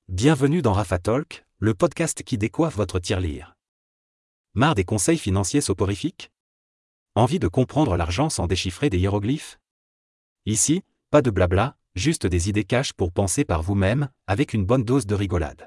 Bienvenue dans Rafa Talk, le podcast qui décoiffe votre tirelire. Marre des conseils financiers soporifiques? Envie de comprendre l'argent sans déchiffrer des hiéroglyphes? Ici, pas de blabla, juste des idées cash pour penser par vous-même, avec une bonne dose de rigolade.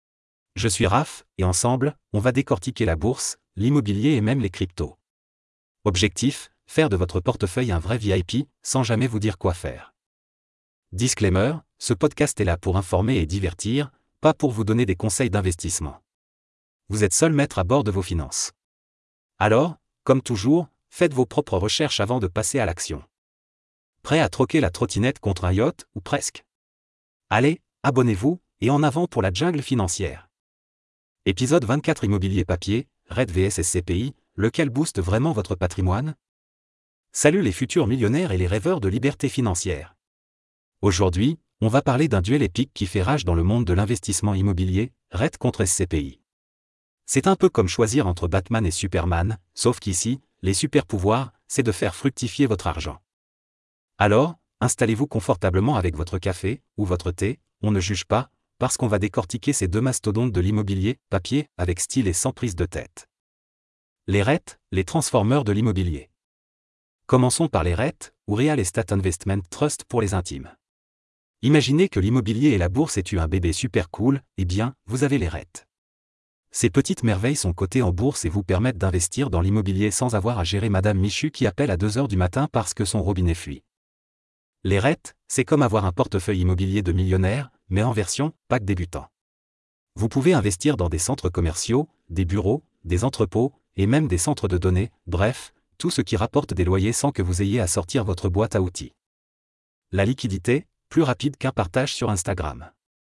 Je suis Raph, et ensemble, on va décortiquer la bourse, l'immobilier et même les cryptos. Objectif, faire de votre portefeuille un vrai VIP, sans jamais vous dire quoi faire. Disclaimer, ce podcast est là pour informer et divertir, pas pour vous donner des conseils d'investissement. Vous êtes seul maître à bord de vos finances. Alors, comme toujours, faites vos propres recherches avant de passer à l'action. Prêt à troquer la trottinette contre un yacht, ou presque? Allez, abonnez-vous, et en avant pour la jungle financière. Épisode 24 Immobilier papier, REIT vs SCPI, lequel booste vraiment votre patrimoine? Salut les futurs millionnaires et les rêveurs de liberté financière. Aujourd'hui, on va parler d'un duel épique qui fait rage dans le monde de l'investissement immobilier, REIT contre SCPI. C'est un peu comme choisir entre Batman et Superman, sauf qu'ici, les super-pouvoirs, c'est de faire fructifier votre argent. Alors, installez-vous confortablement avec votre café, ou votre thé, on ne juge pas, parce qu'on va décortiquer ces deux mastodontes de l'immobilier, papier, avec style et sans prise de tête. Les REIT, les transformeurs de l'immobilier. Commençons par les REIT, ou Real Estate Investment Trust pour les intimes. Imaginez que l'immobilier et la bourse aient eu un bébé super cool, eh bien, vous avez les REIT. Ces petites merveilles sont cotées en bourse et vous permettent d'investir dans l'immobilier sans avoir à gérer Madame Michu qui appelle à 2h du matin parce que son robinet fuit. Les REIT, c'est comme avoir un portefeuille immobilier de millionnaire, mais en version pack débutant. Vous pouvez investir dans des centres commerciaux, des bureaux, des entrepôts, et même des centres de données, bref, tout ce qui rapporte des loyers sans que vous ayez à sortir votre boîte à outils. La liquidité, plus rapide qu'un partage sur Instagram.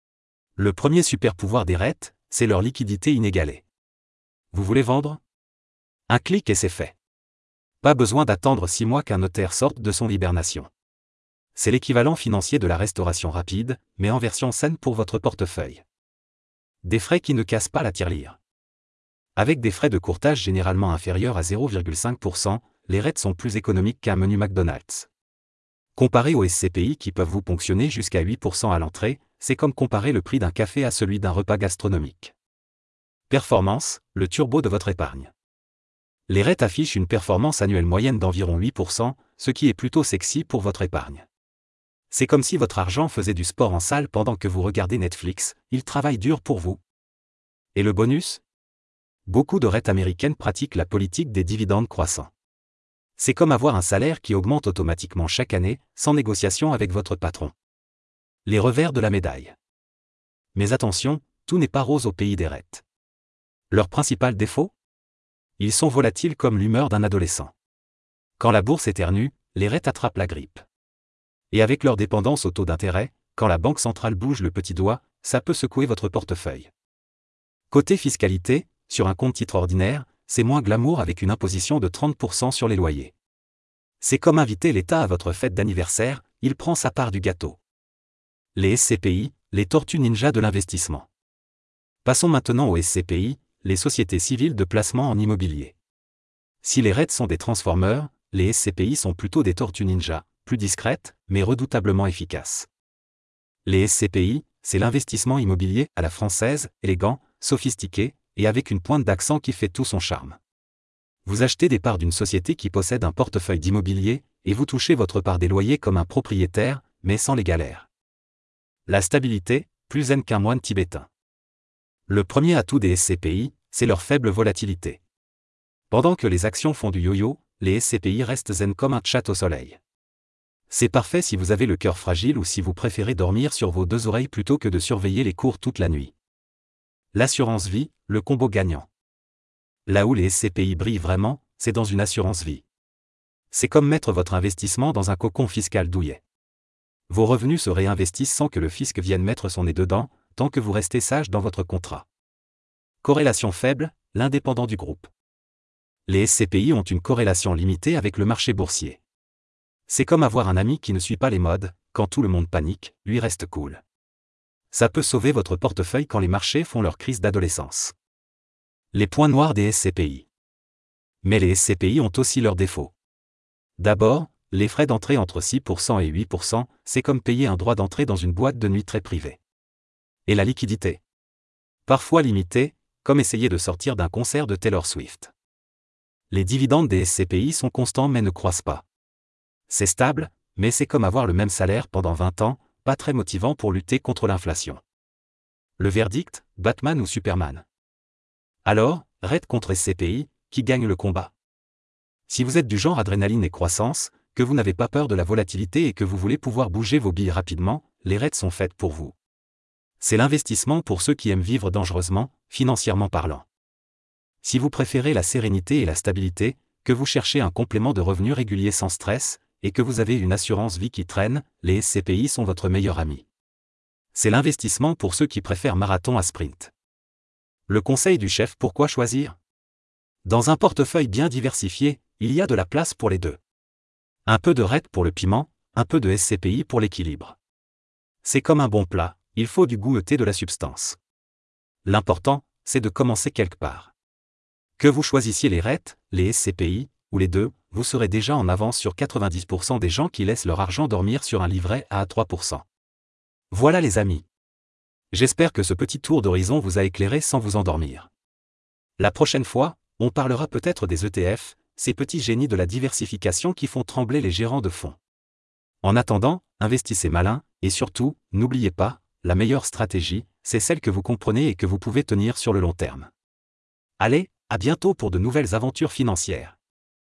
Le premier super pouvoir des REIT, c'est leur liquidité inégalée. Vous voulez vendre? Un clic et c'est fait. Pas besoin d'attendre 6 mois qu'un notaire sorte de son hibernation. C'est l'équivalent financier de la restauration rapide, mais en version saine pour votre portefeuille. Des frais qui ne cassent pas la tirelire. Avec des frais de courtage généralement inférieurs à 0,5%, les REIT sont plus économiques qu'un menu McDonald's. Comparé aux SCPI qui peuvent vous ponctionner jusqu'à 8% à l'entrée, c'est comme comparer le prix d'un café à celui d'un repas gastronomique. Performance, le turbo de votre épargne. Les REIT affichent une performance annuelle moyenne d'environ 8%, ce qui est plutôt sexy pour votre épargne. C'est comme si votre argent faisait du sport en salle pendant que vous regardez Netflix, il travaille dur pour vous. Et le bonus? Beaucoup de REIT américaines pratiquent la politique des dividendes croissants. C'est comme avoir un salaire qui augmente automatiquement chaque année, sans négociation avec votre patron. Les revers de la médaille. Mais attention, tout n'est pas rose au pays des REIT. Leur principal défaut? Ils sont volatiles comme l'humeur d'un adolescent. Quand la bourse éternue, les REIT attrapent la grippe. Et avec leur dépendance au taux d'intérêt, quand la banque centrale bouge le petit doigt, ça peut secouer votre portefeuille. Côté fiscalité, sur un compte titre ordinaire, c'est moins glamour avec une imposition de 30% sur les loyers. C'est comme inviter l'État à votre fête d'anniversaire, il prend sa part du gâteau. Les SCPI, les tortues ninja de l'investissement. Passons maintenant aux SCPI, les sociétés civiles de placement en immobilier. Si les REIT sont des transformeurs, les SCPI sont plutôt des tortues ninja, plus discrètes, mais redoutablement efficaces. Les SCPI, c'est l'investissement immobilier à la française, élégant, sophistiqué, et avec une pointe d'accent qui fait tout son charme. Vous achetez des parts d'une société qui possède un portefeuille d'immobilier, et vous touchez votre part des loyers comme un propriétaire, mais sans les galères. La stabilité, plus zen qu'un moine tibétain. Le premier atout des SCPI, c'est leur faible volatilité. Pendant que les actions font du yo-yo, les SCPI restent zen comme un chat au soleil. C'est parfait si vous avez le cœur fragile ou si vous préférez dormir sur vos deux oreilles plutôt que de surveiller les cours toute la nuit. L'assurance vie, le combo gagnant. Là où les SCPI brillent vraiment, c'est dans une assurance vie. C'est comme mettre votre investissement dans un cocon fiscal douillet. Vos revenus se réinvestissent sans que le fisc vienne mettre son nez dedans, tant que vous restez sage dans votre contrat. Corrélation faible, l'indépendant du groupe. Les SCPI ont une corrélation limitée avec le marché boursier. C'est comme avoir un ami qui ne suit pas les modes, quand tout le monde panique, lui reste cool. Ça peut sauver votre portefeuille quand les marchés font leur crise d'adolescence. Les points noirs des SCPI. Mais les SCPI ont aussi leurs défauts. D'abord, les frais d'entrée entre 6% et 8%, c'est comme payer un droit d'entrée dans une boîte de nuit très privée. Et la liquidité. Parfois limitée, comme essayer de sortir d'un concert de Taylor Swift. Les dividendes des SCPI sont constants mais ne croissent pas. C'est stable, mais c'est comme avoir le même salaire pendant 20 ans, pas très motivant pour lutter contre l'inflation. Le verdict, Batman ou Superman? Alors, REIT contre SCPI, qui gagne le combat? Si vous êtes du genre adrénaline et croissance, que vous n'avez pas peur de la volatilité et que vous voulez pouvoir bouger vos billes rapidement, les REIT sont faites pour vous. C'est l'investissement pour ceux qui aiment vivre dangereusement, financièrement parlant. Si vous préférez la sérénité et la stabilité, que vous cherchez un complément de revenus régulier sans stress, et que vous avez une assurance vie qui traîne, les SCPI sont votre meilleur ami. C'est l'investissement pour ceux qui préfèrent marathon à sprint. Le conseil du chef: pourquoi choisir? Dans un portefeuille bien diversifié, il y a de la place pour les deux. Un peu de REIT pour le piment, un peu de SCPI pour l'équilibre. C'est comme un bon plat, il faut du goût et de la substance. L'important, c'est de commencer quelque part. Que vous choisissiez les REIT, les SCPI, ou les deux, vous serez déjà en avance sur 90% des gens qui laissent leur argent dormir sur un livret A à 3%. Voilà les amis. J'espère que ce petit tour d'horizon vous a éclairé sans vous endormir. La prochaine fois, on parlera peut-être des ETF, ces petits génies de la diversification qui font trembler les gérants de fonds. En attendant, investissez malin, et surtout, n'oubliez pas, la meilleure stratégie, c'est celle que vous comprenez et que vous pouvez tenir sur le long terme. Allez, à bientôt pour de nouvelles aventures financières.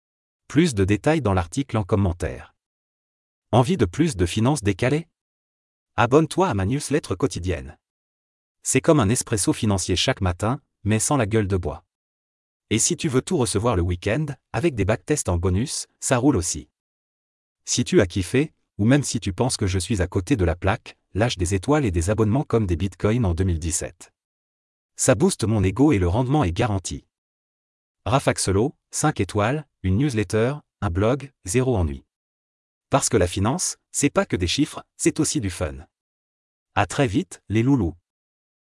Plus de détails dans l'article en commentaire. Envie de plus de finances décalées? Abonne-toi à ma newsletter quotidienne. C'est comme un espresso financier chaque matin, mais sans la gueule de bois. Et si tu veux tout recevoir le week-end, avec des backtests en bonus, ça roule aussi. Si tu as kiffé, ou même si tu penses que je suis à côté de la plaque, lâche des étoiles et des abonnements comme des bitcoins en 2017. Ça booste mon ego et le rendement est garanti. Rafaxelo, 5 étoiles, une newsletter, un blog, 0 ennui. Parce que la finance, c'est pas que des chiffres, c'est aussi du fun. À très vite, les loulous.